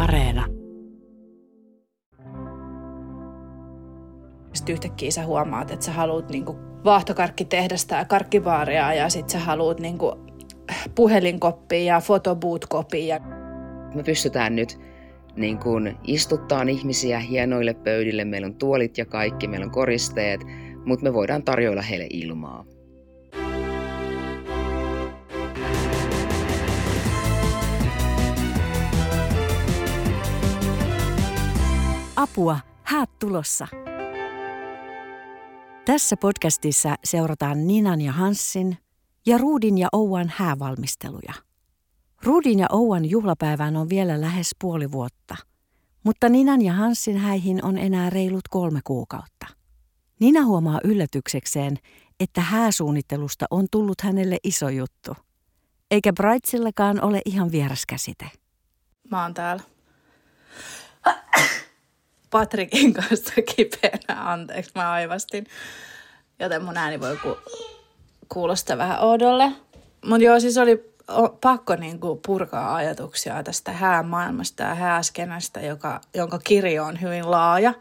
Areena. Sitten yhtäkkiä sä huomaat, että sä haluut niinku vaahtokarkkitehdasta ja karkkibaaria ja sit sä haluut niinku puhelinkoppia ja photobooth-kopia. Me pystytään nyt niin kuin istuttaan ihmisiä hienoille pöydille. Meillä on tuolit ja kaikki, meillä on koristeet, mutta me voidaan tarjoilla heille ilmaa. Apua, häät tulossa. Tässä podcastissa seurataan Ninan ja Hanssin ja Ruudin ja Ouan häävalmisteluja. Ruudin ja Ouan juhlapäivään on vielä lähes puoli vuotta, mutta Ninan ja Hanssin häihin on enää reilut 3 kuukautta. Nina huomaa yllätyksekseen, että hääsuunnittelusta on tullut hänelle iso juttu. Eikä Bridesillekaan ole ihan vieras käsite. Mä oon täällä Patrikin kanssa kipeänä, anteeksi mä aivastin, joten mun ääni voi kuulostaa vähän oudolle. Mutta joo, siis oli pakko niinku purkaa ajatuksia tästä häämaailmasta ja hääskenästä, jonka kirjo on hyvin laaja.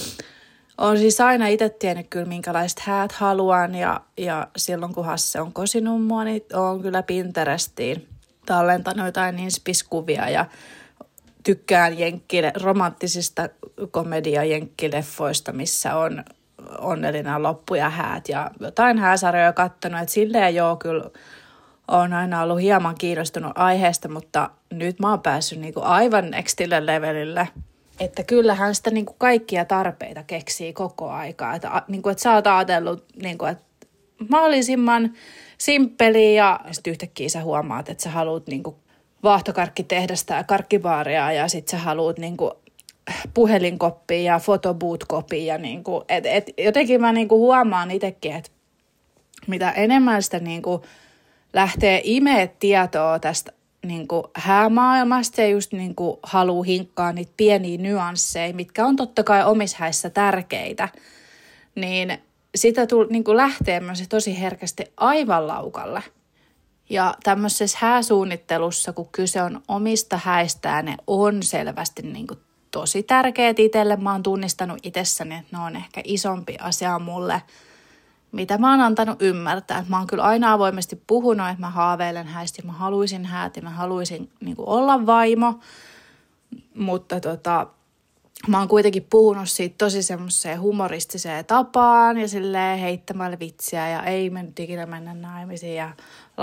Olen siis aina itse tiennyt kyllä, minkälaiset häät haluan ja silloin kun Hasse on kosinut mua, niin olen kyllä Pinterestiin tallentanut jotain inspiskuvia ja tykkään romanttisista komedia-jenkkileffoista, missä on onnellinen loppu ja häät ja jotain hääsarjoja katsonut, että silleen joo kyllä olen aina ollut hieman kiinnostunut aiheesta, mutta nyt mä oon päässyt niinku aivan nextille levelille. Että kyllähän sitä niinku kaikkia tarpeita keksii koko aikaa. Että sä oot ajatellut, että mahdollisimman simppeliä ja sitten yhtäkkiä sä huomaat, että sä haluut niinku vaahtokarkkitehdasta ja karkkibaaria ja sit sä haluut niinku puhelinkoppia ja photobooth-kopia. Niinku, jotenkin mä niinku huomaan itsekin, että mitä enemmän sitä niinku lähtee imee tietoa tästä niinku häämaailmasta ja just niinku haluu hinkkaa niitä pieniä nyansseja, mitkä on totta kai omissa häissä tärkeitä, niin sitä niinku lähtee myös tosi herkästi aivan laukalle. Ja tämmöisessä hääsuunnittelussa, kun kyse on omista häistään, ne on selvästi niinku tosi tärkeät itselle. Mä oon tunnistanut itsessäni, että ne on ehkä isompi asia mulle, mitä mä oon antanut ymmärtää. Mä oon kyllä aina avoimesti puhunut, että mä haaveilen häistä ja mä haluaisin häät ja mä haluaisin niinku olla vaimo. Mutta mä oon kuitenkin puhunut siitä tosi semmoiseen humoristiseen tapaan ja silleen heittämällä vitsiä ja ei me nyt ikinä mennä naimisiin ja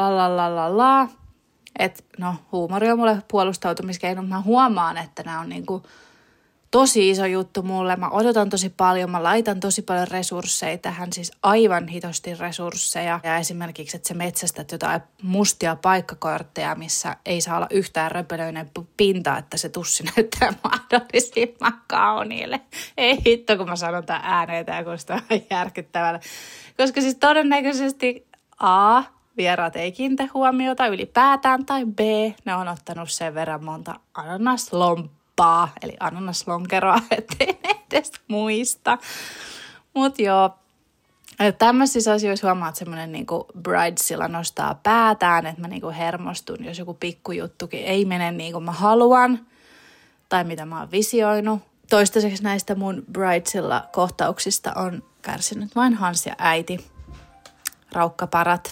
la. Että no, huumori on mulle puolustautumiskeino, mutta mä huomaan, että nämä on niinku tosi iso juttu mulle. Mä odotan tosi paljon, mä laitan tosi paljon resursseja tähän, siis aivan hitosti resursseja. Ja esimerkiksi, että sä metsästät jotain mustia paikkakortteja, missä ei saa olla yhtään röpelöinen pinta, että se tussi näyttää mahdollisimman kauniille. Ei hitto, kun mä sanon tämän ääneen, tämä kuulostaa järkyttävällä. Koska siis todennäköisesti A, vieraat ei kiinnitä huomiota ylipäätään, tai B, ne on ottanut sen verran monta ananaslomppaa, eli ananaslonkeroa, ettei ne edes muista. Mut joo, tämmöisissä asioissa huomaa, että semmoinen niinku bridesilla nostaa päätään, että mä niinku hermostun, jos joku pikkujuttukin ei mene niin kuin mä haluan, tai mitä mä oon visioinut. Toistaiseksi näistä mun bridesilla kohtauksista on kärsinyt vain Hans ja äiti. Raukkaparat.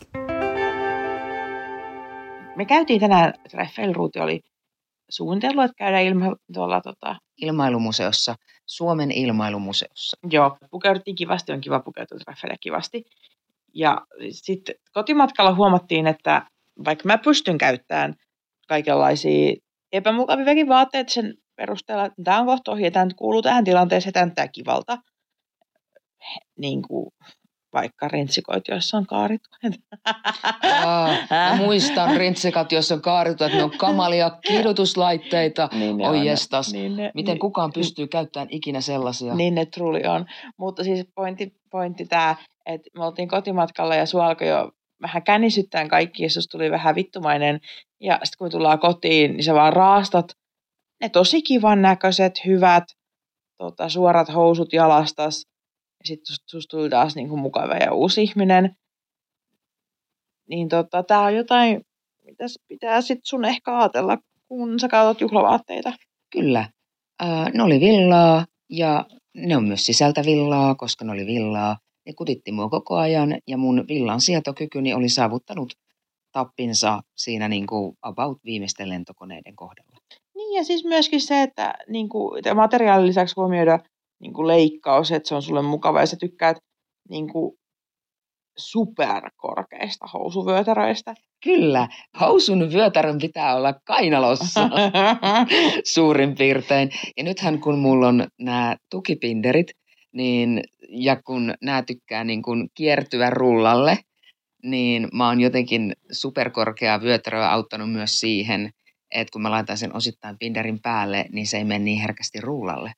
Me käytiin tänään treffeillä, Ruuti oli suunnitellut, että käydään Ilmailumuseossa, Suomen ilmailumuseossa. Joo, pukeuduttiin kivasti, on kiva pukeutua treffeille kivasti. Ja sitten kotimatkalla huomattiin, että vaikka mä pystyn käyttämään kaikenlaisia epämukaviakin vaatteita sen perusteella, että tämä on kohta ohi ja tämä kuuluu tähän tilanteeseen, tämä näyttää kivalta. Niin kuin vaikka rintsikoit, joissa on kaarituet. Mä muistan rintsikat, joissa on kaarituet, ne on kamalia kidutuslaitteita. Niin oi jestas, miten niin, kukaan pystyy käyttämään ikinä sellaisia? Niin ne truly on. Mutta siis pointti tämä, että me oltiin kotimatkalla ja sua alkoi jo vähän känisyttään kaikki, jos tuli vähän vittumainen. Ja sitten kun tullaan kotiin, niin sä vaan raastat ne tosi kivan näköiset, hyvät, suorat housut jalastas. Ja sitten susta tuli taas niinku mukava ja uusi ihminen. Niin tää on jotain, mitä pitää sit sun ehkä ajatella, kun sä katsot juhlavaatteita. Kyllä, ne oli villaa ja ne on myös sisältä villaa, koska ne oli villaa. Ne kutitti mua koko ajan ja mun villan sietokykyni oli saavuttanut tappinsa siinä niin kuin about viimeisten lentokoneiden kohdalla. Niin ja siis myöskin se, että niin kuin, materiaalin lisäksi huomioida niin kuin leikkaus, että se on sulle mukava ja sä tykkäät niin kuin superkorkeista housuvyötäröistä. Kyllä, housun vyötärön pitää olla kainalossa suurin piirtein. Ja nythän kun mulla on nämä tukipinderit, niin, ja kun nämä tykkää niin kun kiertyä rullalle, niin mä oon jotenkin superkorkeaa vyötäröä auttanut myös siihen, että kun mä laitan sen osittain pinderin päälle, niin se ei mene niin herkästi rullalle.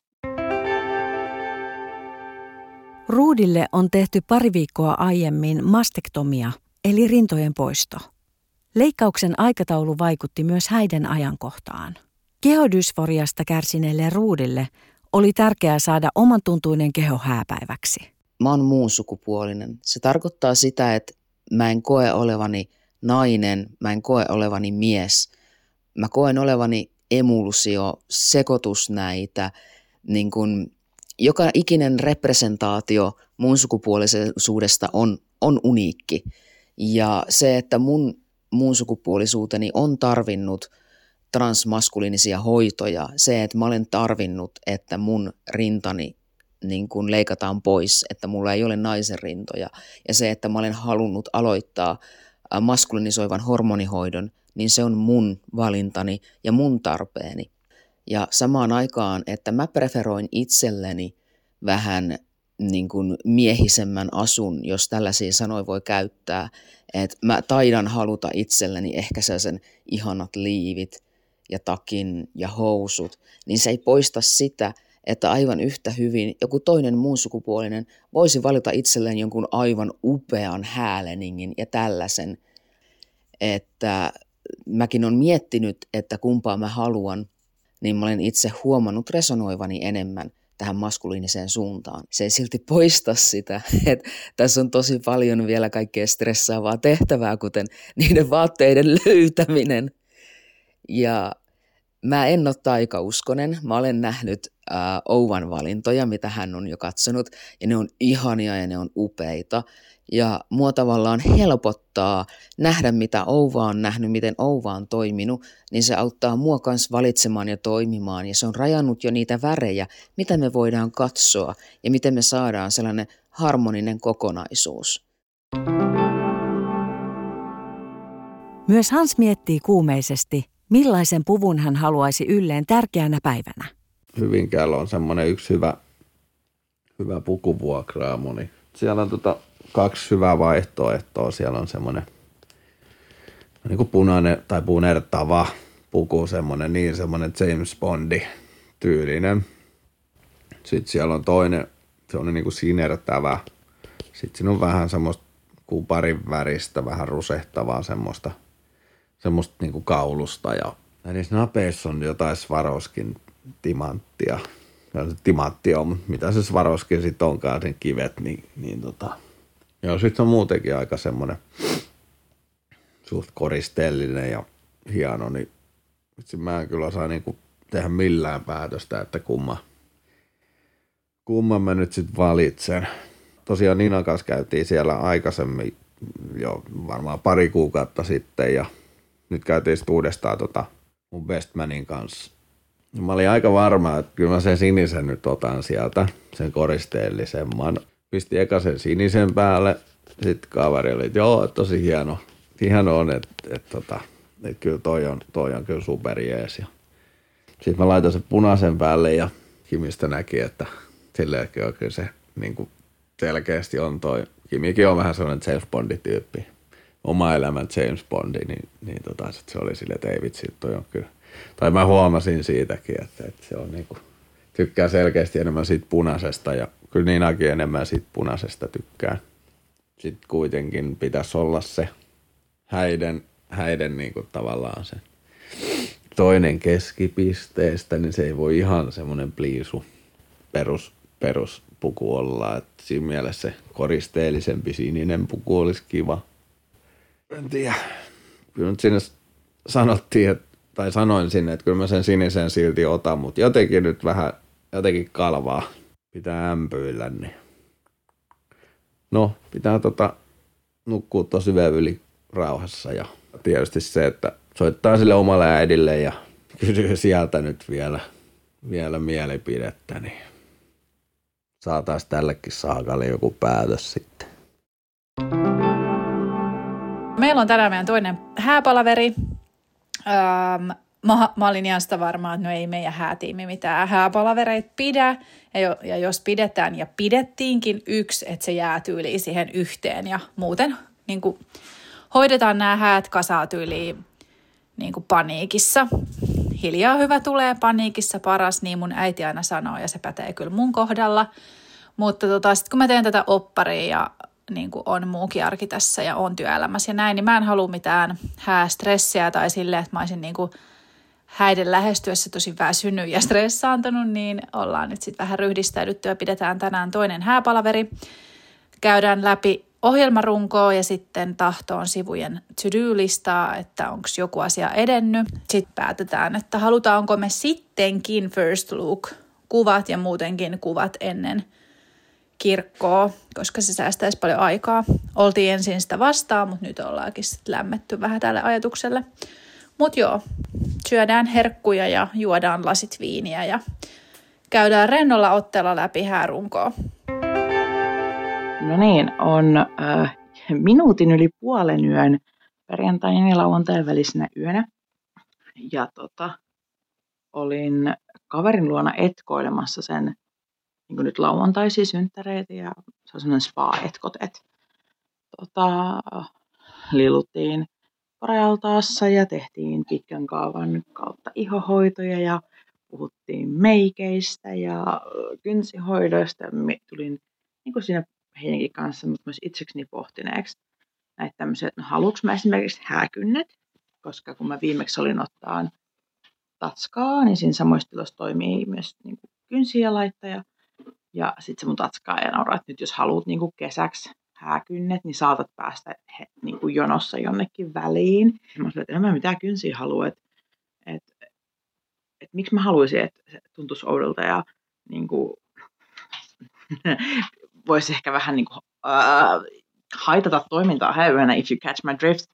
Ruudille on tehty pari viikkoa aiemmin mastektomia, eli rintojen poisto. Leikkauksen aikataulu vaikutti myös häiden ajankohtaan. Kehodysforiasta kärsineelle Ruudille oli tärkeää saada oman tuntuinen keho hääpäiväksi. Mä oon muun sukupuolinen. Se tarkoittaa sitä, että mä en koe olevani nainen, mä en koe olevani mies. Mä koen olevani emulsio, sekoitus näitä, niin kun joka ikinen representaatio muun sukupuolisuudesta on uniikki. Ja se, että muun sukupuolisuuteni on tarvinnut transmaskuliinisia hoitoja, se, että mä olen tarvinnut, että mun rintani niin kun leikataan pois, että mulla ei ole naisen rintoja, ja se, että mä olen halunnut aloittaa maskulinisoivan hormonihoidon, niin se on mun valintani ja mun tarpeeni. Ja samaan aikaan, että mä preferoin itselleni vähän niin kuin miehisemmän asun, jos tällaisia sanoja voi käyttää, että mä taidan haluta itselleni ehkä sen ihanat liivit ja takin ja housut, niin se ei poista sitä, että aivan yhtä hyvin joku toinen muun sukupuolinen voisi valita itselleen jonkun aivan upean hääleningin ja tällaisen, että mäkin olen miettinyt, että kumpaa mä haluan, niin mä olen itse huomannut resonoivani enemmän tähän maskuliiniseen suuntaan. Se ei silti poista sitä, että tässä on tosi paljon vielä kaikkea stressaavaa tehtävää, kuten niiden vaatteiden löytäminen. Ja mä en ole taikauskonen. Mä olen nähnyt Ouvan valintoja, mitä hän on jo katsonut, ja ne on ihania ja ne on upeita. Ja mua tavallaan helpottaa nähdä, mitä Ouva on nähnyt, miten Ouva on toiminut, niin se auttaa mua kanssa valitsemaan ja toimimaan. Ja se on rajannut jo niitä värejä, mitä me voidaan katsoa ja miten me saadaan sellainen harmoninen kokonaisuus. Myös Hans miettii kuumeisesti, millaisen puvun hän haluaisi ylleen tärkeänä päivänä. Hyvinkäällä on semmoinen yksi hyvä pukuvuokraamo, niin siellä on kaksi hyvää vaihtoehtoa. Siellä on semmoinen niin kuin punainen tai punertava puku, semmoinen James Bondi tyylinen. Sitten siellä on toinen, se on niin kuin sinertävä. Sitten siinä on vähän semmoista kuparin väristä, vähän rusehtavaa semmoista niin kuin kaulusta. Ja niissä napeissa on jotain Swarovskin timanttia. Timantti on, mutta mitä se Swarovski sitten onkaan, sen kivet, Joo, sitten on muutenkin aika semmoinen suht koristellinen ja hieno, niin mä en kyllä osaa niinku tehdä millään päätöstä, että kumman mä nyt sitten valitsen. Tosiaan Ninan kanssa käytiin siellä aikaisemmin jo varmaan pari kuukautta sitten ja nyt käytiin sitten uudestaan mun bestmanin kanssa. Mä olin aika varma, että kyllä mä sen sinisen nyt otan sieltä, sen koristeellisemman. Pistin eka sen sinisen päälle, sitten kaveri oli, että joo, tosi hieno on, että kyllä toi on kyllä superjees. Sitten mä laitan sen punaisen päälle ja Kimistä näki, että silleenkin on kyllä se niin kuin selkeästi on toi. Kimikin on vähän sellainen James Bondi-tyyppi, oma elämän James Bondi, niin se oli silleen, että ei vitsi, toi on kyllä. Tai mä huomasin siitäkin, että se on niinku, tykkää selkeästi enemmän siitä punaisesta ja kyllä Niinakin enemmän siitä punaisesta tykkää. Sitten kuitenkin pitäisi olla se häiden niinku tavallaan se toinen keskipisteestä, niin se ei voi ihan semmoinen pliisu peruspuku olla. Et siinä mielessä se koristeellisempi sininen puku olisi kiva. En tiedä. Kyllä nyt siinä sanottiin, että tai sanoin sinne, että kyllä mä sen sinisen silti otan, mutta jotenkin nyt vähän jotenkin kalvaa. Pitää ämpyillä, niin. No, pitää nukkua tosi yli rauhassa ja tietysti se, että soittaa sille omalle äidille ja kysyy sieltä nyt vielä mielipidettä, niin saataisiin tällekin saakalle joku päätös sitten. Meillä on tänään meidän toinen hääpalaveri. Mä olin ihan sitä varmaa, että no ei meidän häätiimi mitään hääpalavereita pidä. Ja jos pidetään ja pidettiinkin yksi, että se jää tyyliin siihen yhteen. Ja muuten niin kuin, hoidetaan nämä häät kasaa tyyliin niin kuin paniikissa. Hiljaa hyvä tulee, paniikissa paras, niin mun äiti aina sanoo ja se pätee kyllä mun kohdalla. Mutta sitten kun mä teen tätä opparia ja niin kuin on muukin arki tässä ja on työelämässä ja näin, niin mä en halua mitään häästressiä tai silleen, että mä olisin niin kuin häiden lähestyessä tosi väsynyt ja stressaantunut, niin ollaan nyt sitten vähän ryhdistäydytty ja pidetään tänään toinen hääpalaveri. Käydään läpi ohjelmarunkoa ja sitten tahtoon sivujen to-do-listaa, että onko joku asia edennyt. Sitten päätetään, että halutaanko me sittenkin first look kuvat ja muutenkin kuvat ennen kirkkoa, koska se säästäisi paljon aikaa. Oltiin ensin sitä vastaan, mutta nyt ollaankin sitten lämmetty vähän tälle ajatukselle. Mutta joo, syödään herkkuja ja juodaan lasit viiniä ja käydään rennolla otteella läpi häärunkoa. No niin, on minuutin yli puolen yön perjantain ja lauantain välisenä yönä. Ja olin kaverin luona etkoilemassa sen niin kuin nyt lauantaisia synttäreitä ja se on sellainen spa-etkot, että liluttiin Korealtaassa ja tehtiin pitkän kaavan kautta ihohoitoja ja puhuttiin meikeistä ja kynsihoidoista. Tulin niin kuin siinä heidänkin kanssa, mutta myös itsekseni pohtineeksi näitä tämmöisiä, että haluanko mä esimerkiksi hääkynnet, koska kun mä viimeksi olin ottaan tatskaa, niin siinä samoissa tiloissa toimii myös niin kuin kynsiä laittaja. Ja sitten se mun tatskaa ja nauraa, että nyt jos haluat niin kuin kesäksi hääkynnet, niin saatat päästä niin kuin jonossa jonnekin väliin. Mä sanoin, että en mä mitään kynsiä halua, että miksi mä haluaisin, että se tuntuisi oudolta ja niin kuin, voisi ehkä vähän niin kuin, haitata toimintaa hääyönä, if you catch my drift.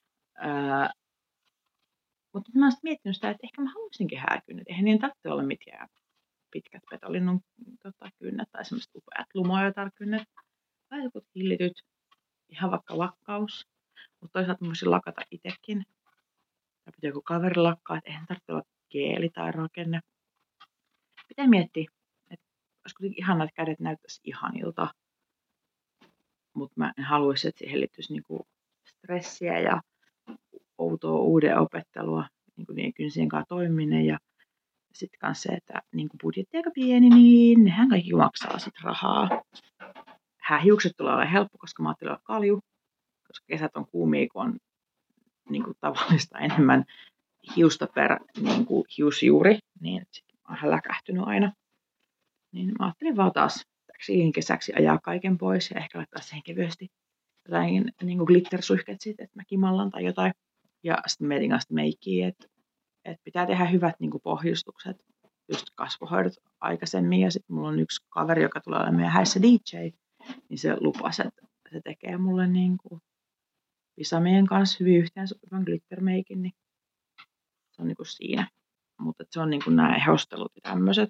Mutta mä oon miettinyt sitä, että ehkä mä haluaisinkin hääkynnet. Eihän niin tarvitse olla mitään pitkät petolinnun kynnet tai semmoiset upeat lumojotarkynnet. Tai joku hillityt, ihan vaikka lakkaus. Mutta toisaalta mä voisin lakata itsekin. Tai pitää joku kaveri lakkaa, että eihän tarvitse olla geeli tai rakenne. Pitää miettiä, että olisi kuitenkin ihanaa, että kädet näyttäisi ihanilta. Mutta mä en haluaisi, että siihen liittyisi niinku stressiä ja outoa uuden opettelua, niinku niiden kynsien kanssa toimiminen. Ja sitten myös se, että niinku budjetti aika pieni, niin nehän kaikki maksaa sit rahaa. Häähiukset tulee olemaan helppo, koska mä ajattelin olla kalju, koska kesät on kuumia, kun on niinku tavallista enemmän hiusta per niinku hiusjuuri, niin sitten mä oon ihan läkähtynyt aina. Niin mä ajattelin vaan taas kesäksi ajaa kaiken pois ja ehkä laittaa siihen kevyesti jotain niinku glittersuihket sitten, että mä kimallan tai jotain. Ja sitten mietin kanssa meikkiä, että pitää tehdä hyvät niinku pohjustukset, just kasvohoidot aikaisemmin. Ja sitten mulla on yksi kaveri, joka tulee olemaan meidän häissä DJ, niin se lupasi, että se tekee mulle niinku pisamien kanssa hyvin yhteensopivan glittermeikin, niin se on niinku siinä. Mutta se on niinku nämä ehostelut ja tämmöiset.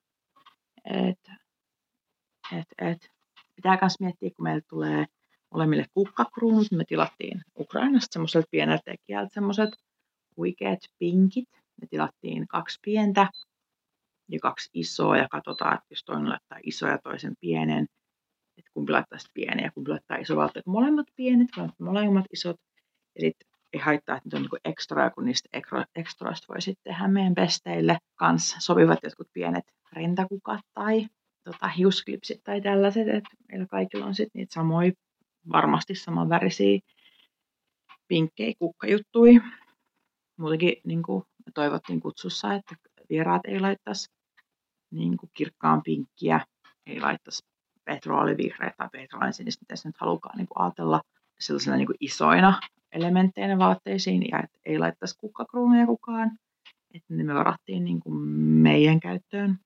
Pitää myös miettiä, kun meille tulee molemmille kukkakruunut. Me tilattiin Ukrainasta semmoiselta pieneltä tekijältä semmoiset huikeat pinkit. Me tilattiin 2 pientä ja 2 isoa ja katsotaan, että jos toinen laittaa iso ja toisen pienen, että kumpi laittaa pienen ja kumpi laittaa iso, vaan molemmat pienet, molemmat isot. Ja sitten ei haittaa, että nyt on niinku ekstra, kun niistä ekstroista voi sitten tehdä meidän besteille kanssa sopivat jotkut pienet rintakukat tai hiusklipsit tai tällaiset, että meillä kaikilla on sitten niitä samoja, varmasti samanvärisiä pinkkejä kukkajuttuja. Muutenkin niin kuin toivottiin kutsussa, että vieraat ei laittaisi niin kuin kirkkaan pinkkiä, ei laittaisi petroolivihreä tai petroolisinistä, mitä se nyt halukaan niin kuin ajatella sellaisena niin kuin isoina elementteinä vaatteisiin, ja että ei laittaisi kukkakruunuja kukaan. että ne me varattiin niin kuin meidän käyttöön.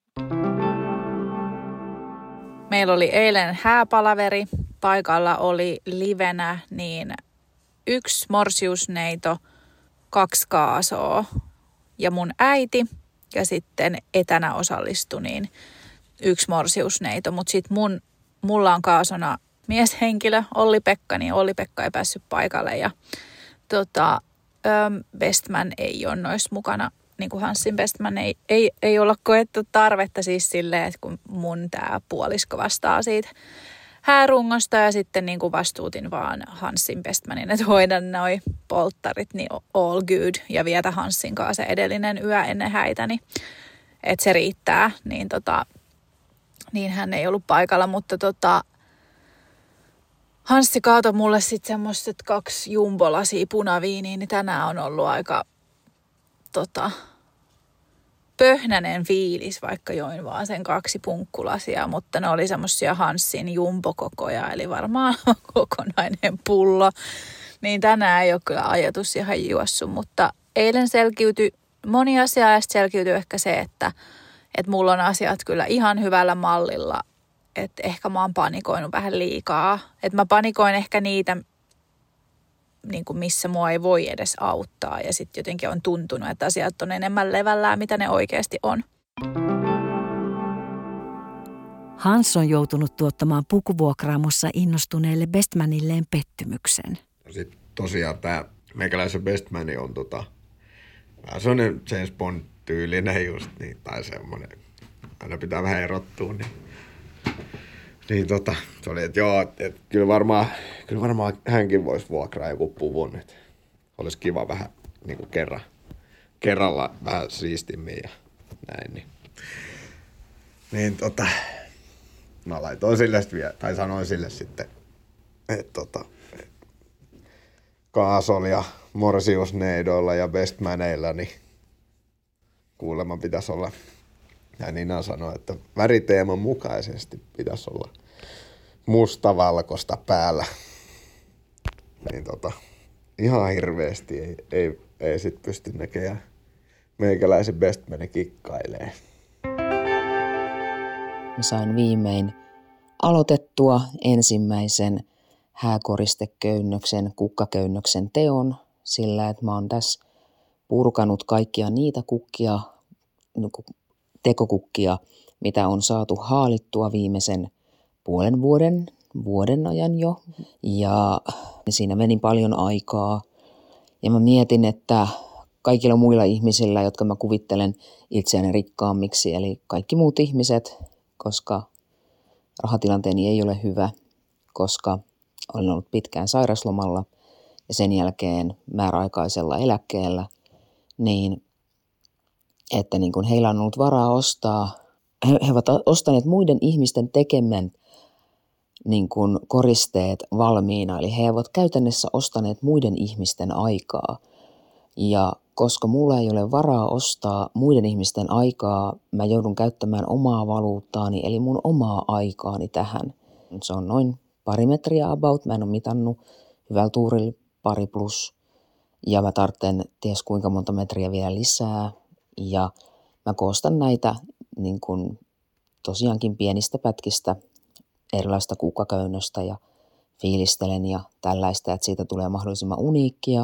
Meillä oli eilen hääpalaveri. Paikalla oli livenä niin 1 morsiusneito, 2 kaasoa ja mun äiti. Ja sitten etänä osallistui niin 1 morsiusneito. Mutta sitten mulla on kaasona mieshenkilö Olli-Pekka, niin Olli-Pekka ei päässyt paikalle. Ja bestman ei ole noissa mukana. Niin kuin Hanssin bestman ei olla koettu tarvetta siis silleen, että kun mun tää puolisko vastaa siitä häärungosta ja sitten niin kuin vastuutin vaan Hanssin bestmanin, että hoidan noi polttarit, niin all good ja vietä Hanssin kanssa se edellinen yö ennen häitä, niin että se riittää, niin hän ei ollut paikalla, mutta Hanssi kaatoi mulle sitten semmoiset 2 jumbolasia punaviiniä, niin tänään on ollut aika pöhnänen fiilis, vaikka join vaan sen 2 punkkulasia, mutta ne oli semmoisia Hanssin jumbokokoja, eli varmaan kokonainen pullo. Niin tänään ei ole kyllä ajatus ihan juossut, mutta eilen selkiytyi moni asia ja selkiytyi ehkä se, että mulla on asiat kyllä ihan hyvällä mallilla, että ehkä mä oon panikoinut vähän liikaa. Että mä panikoin ehkä niitä, niin kuin missä mua ei voi edes auttaa. Ja sitten jotenkin on tuntunut, että asiat on enemmän levällään, mitä ne oikeasti on. Hans on joutunut tuottamaan pukuvuokraamossa innostuneelle bestmanilleen pettymyksen. Sitten tosiaan tämä meikäläisen bestmani on vähän sellainen James Bond-tyylinen just, niin, tai semmoinen, aina pitää vähän erottua, niin se oli, että joo, että kyllä varmaan hänkin voisi vuokraa joku puvun, että olisi kiva vähän niin kuin kerralla vähän siistimmin ja näin, niin mä laitoin sille vielä, tai sanoin sille sitten, että Kaasol ja morsiusneidoilla ja bestmaneilla, niin kuulemma pitäisi olla, ja Nina sanoi, että väriteeman mukaisesti pitäisi olla mustavalkoista päällä. Niin ihan hirveästi ei sit pysty näkemään meikäläisen bestmani kikkailee. Mä sain viimein aloitettua ensimmäisen hääkoristeköynnöksen, kukkaköynnöksen teon sillä, että mä oon tässä purkanut kaikkia niitä kukkia, tekokukkia, mitä on saatu haalittua viimeisen puolen vuoden ajan jo. Ja siinä meni paljon aikaa. Ja mä mietin, että kaikilla muilla ihmisillä, jotka mä kuvittelen itseäni rikkaammiksi, eli kaikki muut ihmiset, koska rahatilanteeni ei ole hyvä, koska olen ollut pitkään sairaslomalla ja sen jälkeen määräaikaisella eläkkeellä, niin että niin kun heillä on ollut varaa ostaa, he ovat ostaneet muiden ihmisten tekemän niin kun koristeet valmiina, eli he ovat käytännössä ostaneet muiden ihmisten aikaa. Ja koska mulla ei ole varaa ostaa muiden ihmisten aikaa, mä joudun käyttämään omaa valuuttaani, eli mun omaa aikaani tähän. Se on noin 2 metriä about, mä en ole mitannut, hyvällä tuurilla 2+, ja mä tarvitsen ties kuinka monta metriä vielä lisää, ja mä koostan näitä niin kun, tosiaankin pienistä pätkistä erilaista kukkaköynnöstä ja fiilistelen ja tällaista, että siitä tulee mahdollisimman uniikkia.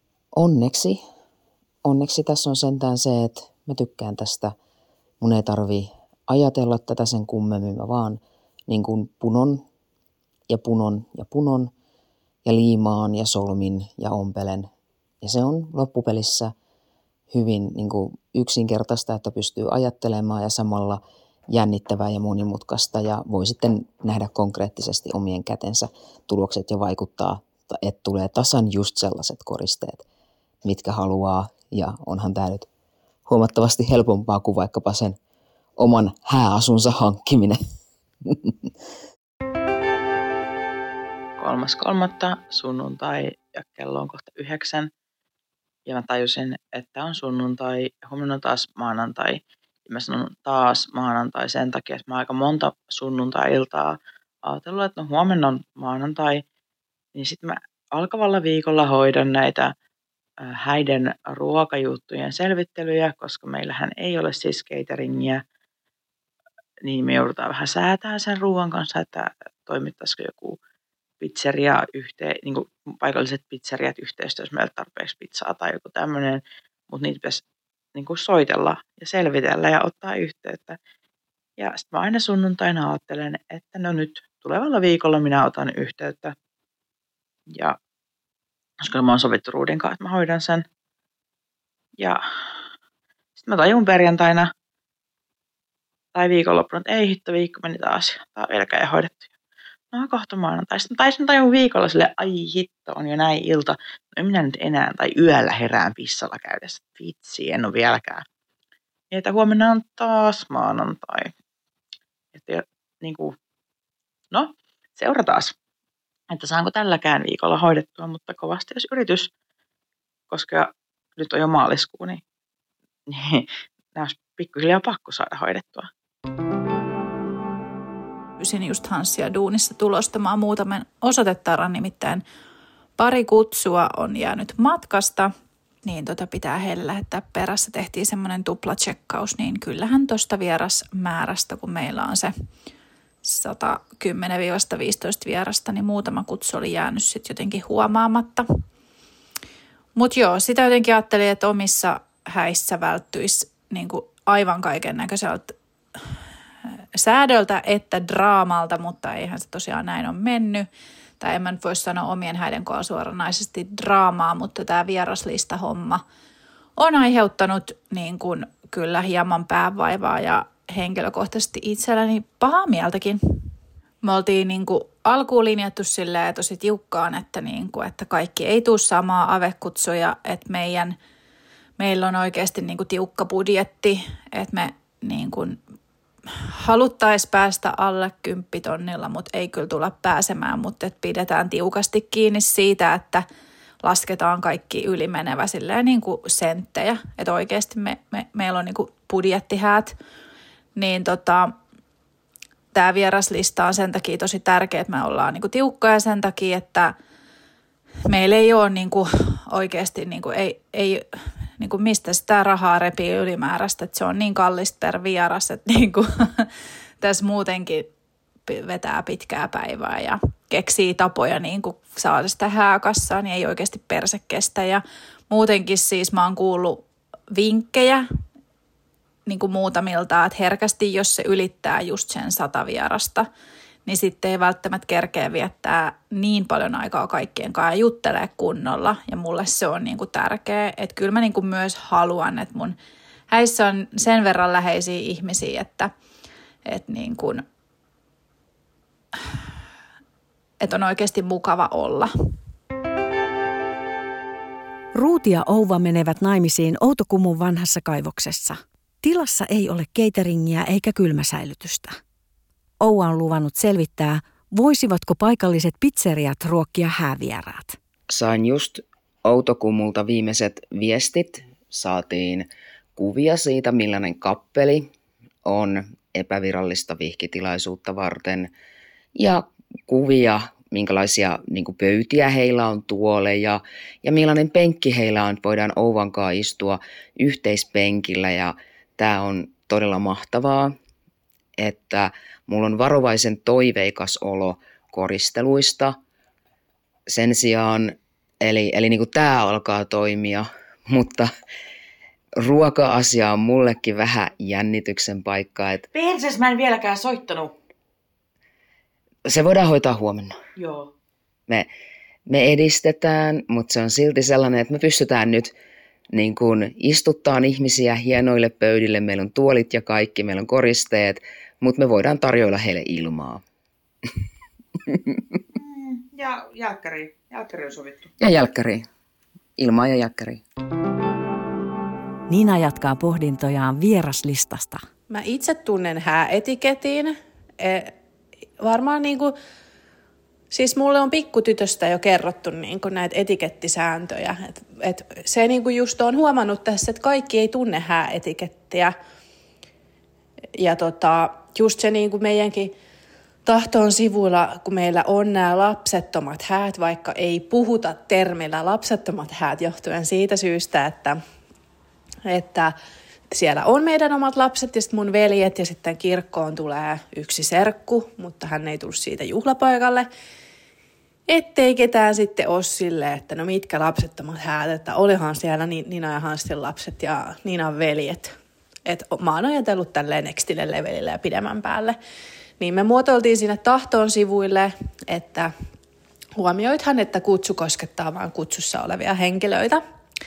Onneksi tässä on sentään se, että mä tykkään tästä. Mun ei tarvi ajatella tätä sen kummemmin, mä vaan niin kuin punon ja liimaan ja solmin ja ompelen. Ja se on loppupelissä hyvin niin kuin yksinkertaista, että pystyy ajattelemaan ja samalla jännittävää ja monimutkaista ja voi sitten nähdä konkreettisesti omien kätensä tulokset ja vaikuttaa, että tulee tasan just sellaiset koristeet, mitkä haluaa. Ja onhan tämä nyt huomattavasti helpompaa kuin vaikkapa sen oman hääasunsa hankkiminen. 3.3. sunnuntai ja kello on kohta 9. Ja mä tajusin, että on sunnuntai, huomenna on taas maanantai. Ja mä sanon taas maanantai sen takia, että mä aika monta sunnuntai-iltaa ajatellut, että huomenna on maanantai. Niin sitten mä alkavalla viikolla hoidan näitä häiden ruokajuttujen selvittelyjä, koska meillähän ei ole siis cateringia, niin me joudutaan vähän säätämään sen ruoan kanssa, että toimittaisiko joku pizzeria niin kuin paikalliset pizzeriat yhteistyössä meillä tarpeeksi pizzaa tai joku tämmöinen, mutta niitä pitäisi niin kuin soitella ja selvitellä ja ottaa yhteyttä. Ja sitten mä aina sunnuntaina ajattelen, että no nyt tulevalla viikolla minä otan yhteyttä. Ja koska mä oon sovittu Ruudin kanssa, että mä hoidan sen. Ja sitten mä tajun perjantaina tai viikonloppuna, että ei hitto, viikko meni taas. Tää on vieläkään hoidettu. No kohta maanantai. Sitten taisin tajun viikolla silleen, ai hitto, on jo näin ilta. No en minä nyt enää, tai yöllä herään pissalla käydessä. Vitsi, en ole vieläkään. Ja että huomenna on taas maanantai. Että niin kuin, no, seurataan, että saanko tälläkään viikolla hoidettua, mutta kovasti jos yritys, koska nyt on jo maaliskuu, niin nämä olisi pikkuhiljaa pakko saada hoidettua. Pyysin just Hanssia duunissa tulostamaan muutaman osoitetarran, nimittäin pari kutsua on jäänyt matkasta, niin pitää heille lähettää perässä. Tehtiin semmoinen tuplatsekkaus, niin kyllähän tuosta vierasmäärästä, kun meillä on se 110-15 vierasta, niin muutama kutsu oli jäänyt sitten jotenkin huomaamatta. Mutta joo, sitä jotenkin ajattelin, että omissa häissä välttyisi niinku aivan kaiken näköiseltä säädöltä että draamalta, mutta eihän se tosiaan näin ole mennyt. Tai en mä nyt voi sanoa omien häiden kohdalla suoranaisesti draamaa, mutta tämä vieraslista-homma on aiheuttanut niin kuin kyllä hieman päävaivaa ja henkilökohtaisesti itselläni pahaa mieltäkin. Me oltiin niin kuin alkuun linjattu silleen tosi tiukkaan, että, niin kuin, että kaikki ei tule samaa avekutsuja, että meillä on oikeasti niin kuin tiukka budjetti, että me niin kuin haluttaisiin päästä alle 10 000, mutta ei kyllä tulla pääsemään, mutta että pidetään tiukasti kiinni siitä, että lasketaan kaikki ylimenevä silleen niin kuin senttejä, että oikeasti meillä on niin kuin budjettihäät, niin tämä vieraslista on sen takia tosi tärkeä, että me ollaan niin kuin tiukkoja sen takia, että meillä ei ole niin kuin oikeasti, niin kuin ei niin kuin mistä sitä rahaa repii ylimääräistä, että se on niin kallista per vieras, että niin kuin tässä muutenkin vetää pitkää päivää ja keksii tapoja niin kuin saada sitä hääkassaa, niin ei oikeasti perse kestä. Ja muutenkin siis mä oon kuullut vinkkejä niin kuin muutamilta, että herkästi jos se ylittää just sen 100 vierasta, niin sitten ei välttämättä kerkeä viettää niin paljon aikaa kaikkien kanssa ja juttelee kunnolla. Ja mulle se on niin kuin tärkeä, että kyllä mä niin kuin myös haluan, että mun häissä on sen verran läheisiä ihmisiä, että niin kuin, että on oikeasti mukava olla. Ruuti ja Ouva menevät naimisiin Outokummun vanhassa kaivoksessa. Tilassa ei ole cateringia eikä kylmäsäilytystä. Ouva on luvannut selvittää, voisivatko paikalliset pizzeriat ruokkia häävieraat. Sain just Outokummulta viimeiset viestit. Saatiin kuvia siitä, millainen kappeli on epävirallista vihkitilaisuutta varten. Ja kuvia, minkälaisia niin kuin pöytiä heillä on, tuoleja ja millainen penkki heillä on. Voidaan Ouvankaan istua yhteispenkillä ja tämä on todella mahtavaa, että mulla on varovaisen toiveikas olo koristeluista. Sen sijaan, eli niin kuin tämä alkaa toimia, mutta ruoka-asia on mullekin vähän jännityksen paikka. Perses mä en vieläkään soittanut. Se voidaan hoitaa huomenna. Joo. Me edistetään, mutta se on silti sellainen, että me pystytään nyt niin kuin istuttaan ihmisiä hienoille pöydille. Meillä on tuolit ja kaikki, meillä on koristeet, mutta me voidaan tarjoilla heille ilmaa. Ja jälkkäri on sovittu. Ja jälkkäri. Ilmaa ja jälkkäri. Niina jatkaa pohdintojaan vieraslistasta. Mä itse tunnen hääetiketin. Varmaan niinku, siis mulle on pikkutytöstä jo kerrottu niinku näitä etikettisääntöjä. Et se niinku just on huomannut tässä, että kaikki ei tunne hääetikettiä. Ja just se niinku meidänkin tahtoon sivuilla, kun meillä on nämä lapsettomat häät, vaikka ei puhuta termillä lapsettomat häät johtuen siitä syystä, että siellä on meidän omat lapset ja sitten mun veljet ja sitten kirkkoon tulee yksi serkku, mutta hän ei tullut siitä juhlapaikalle. Ettei ketään sitten ole silleen, että no mitkä lapsettomat häät, että olihan siellä Nina ja Hanssin lapset ja Ninan veljet. Että mä oon ajatellut tälleen nextille levelille ja pidemmän päälle. Niin me muotoiltiin sinne tahtoon sivuille, että huomioithan, että kutsu koskettaa vain kutsussa olevia henkilöitä.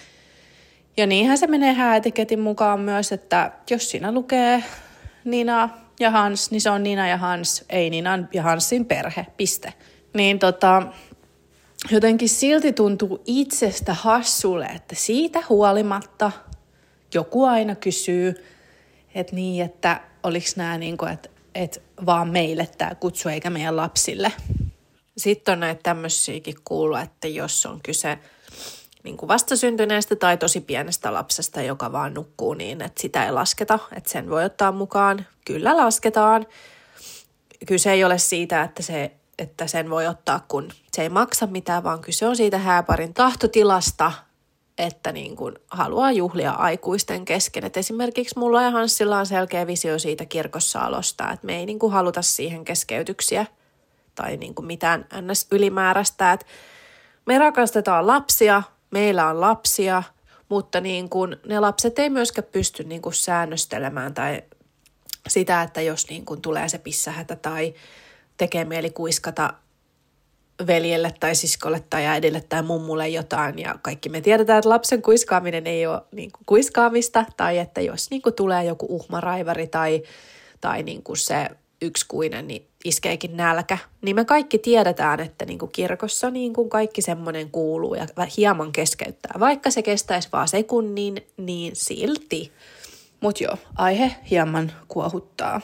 Ja niinhän se menee hääetiketin mukaan myös, että jos siinä lukee Nina ja Hans, niin se on Nina ja Hans, ei Ninan ja Hansin perhe, piste. Niin jotenkin silti tuntuu itsestä hassulle, että siitä huolimatta joku aina kysyy, että oliko nämä että vaan meille tämä kutsu eikä meidän lapsille. Sitten on näitä tämmöisiäkin kuullut, että jos on kyse niin kuin vastasyntyneestä tai tosi pienestä lapsesta, joka vaan nukkuu niin, että sitä ei lasketa, että sen voi ottaa mukaan. Kyllä lasketaan. Kyse ei ole siitä, että sen voi ottaa, kun se ei maksa mitään, vaan kyse on siitä hääparin tahtotilasta, että niin kuin haluaa juhlia aikuisten kesken. Et esimerkiksi mulla ja Hanssilla on selkeä visio siitä kirkossaolosta, että me ei niin kuin haluta siihen keskeytyksiä tai niin kuin mitään ns-ylimääräistä. Et me rakastetaan lapsia, meillä on lapsia, mutta niin kuin ne lapset ei myöskään pysty niin kuin säännöstelemään tai sitä, että jos niin kuin tulee se pissähätä tai tekee mieli kuiskata veljelle tai siskolle tai äidille tai mummulle jotain. Ja kaikki me tiedetään, että lapsen kuiskaaminen ei ole niin kuin kuiskaamista tai että jos niin kuin tulee joku uhmaraivari tai niin kuin se yksikuinen, niin iskeekin nälkä. Niin me kaikki tiedetään, että niin kuin kirkossa niin kuin kaikki semmoinen kuuluu ja hieman keskeyttää. Vaikka se kestäisi vaan sekunnin, niin silti. Mutta joo, aihe hieman kuohuttaa.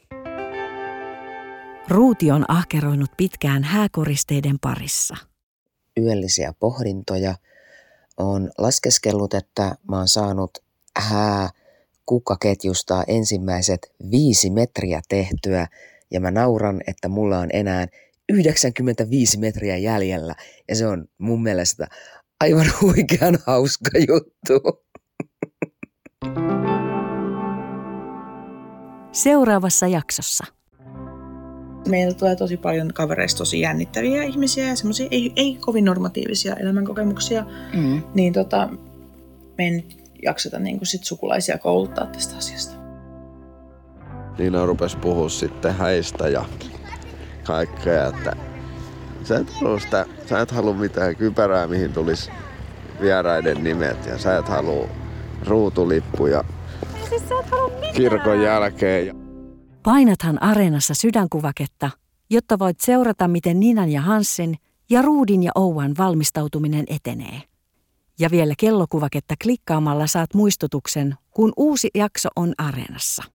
Ruuti on ahkeroinut pitkään hääkoristeiden parissa. Yöllisiä pohdintoja. Olen laskeskellut, että mä oon saanut kukkaketjusta ensimmäiset 5 metriä tehtyä. Ja mä nauran, että mulla on enää 95 metriä jäljellä. Ja se on mun mielestä aivan huikean hauska juttu. Seuraavassa jaksossa. Meillä tulee tosi paljon kavereista tosi jännittäviä ihmisiä ja semmoisia ei kovin normatiivisia elämänkokemuksia. Niin me ei nyt jakseta niin kuin sit sukulaisia kouluttaa tästä asiasta. Niina rupesi puhua sitten häistä ja kaikkea, että sä et halua mitään kypärää, mihin tulisi vieraiden nimet ja sä et halua ruutulippuja kirkon jälkeen. Painathan Areenassa sydänkuvaketta, jotta voit seurata, miten Ninan ja Hanssin ja Ruudin ja Ouan valmistautuminen etenee. Ja vielä kellokuvaketta klikkaamalla saat muistutuksen, kun uusi jakso on Areenassa.